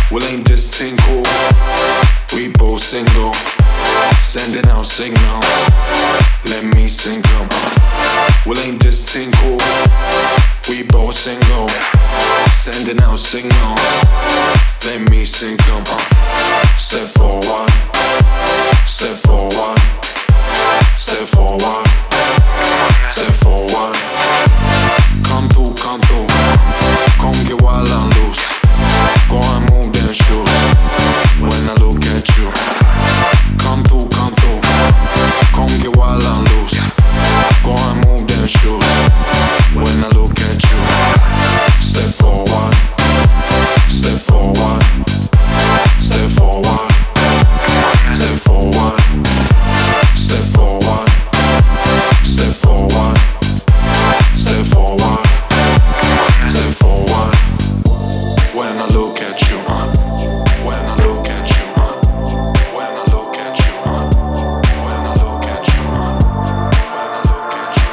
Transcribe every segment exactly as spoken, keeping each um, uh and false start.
Well, ain't this thing cool? We both single, sending out signals. Let me sing them. Well, ain't this thing cool? We both single, sending out signals. Let me sing them. Step forward, step forward, step forward, step forward. Come through, come through, come get wild and loose. Go and move them shoes when I look at you. Come through, come through, come get wild and loose. Go and move them shoes when I look at you. Step forward, step forward, step forward, step forward, step forward, step forward, step forward, step forward. When I look at you, uh, when I look at you, uh, when I look at you, uh, when I look at you, uh, when I look at you,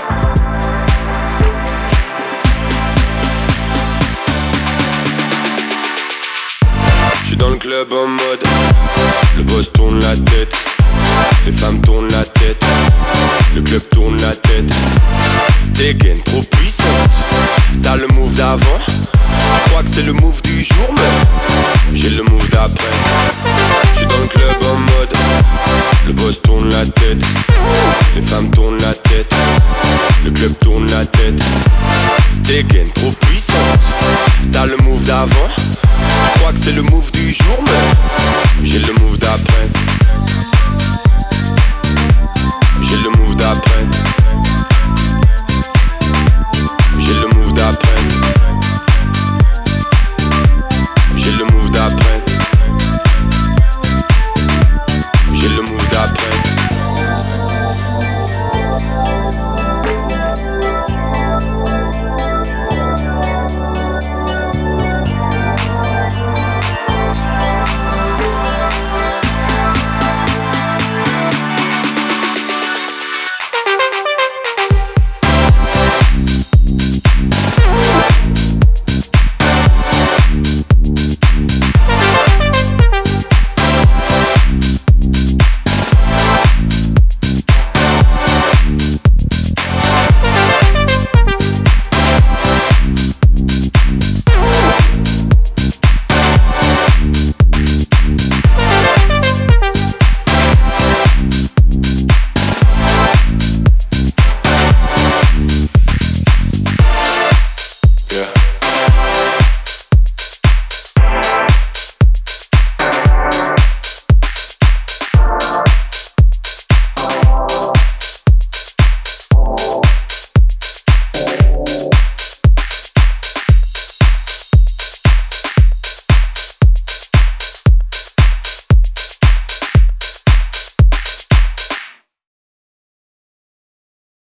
uh. J'suis dans le club en mode, le boss tourne la tête, les femmes tournent la tête, le club tourne la tête. Des gaines trop puissantes, t'as le move d'avant. Tu crois que c'est le move du jour, mais j'ai le move d'après. J'suis dans le club en mode, le boss tourne la tête, les femmes tournent la tête, le club tourne la tête. Des gaines trop puissantes, t'as le move d'avant. Tu crois que c'est le move du jour, mais j'ai le move d'après.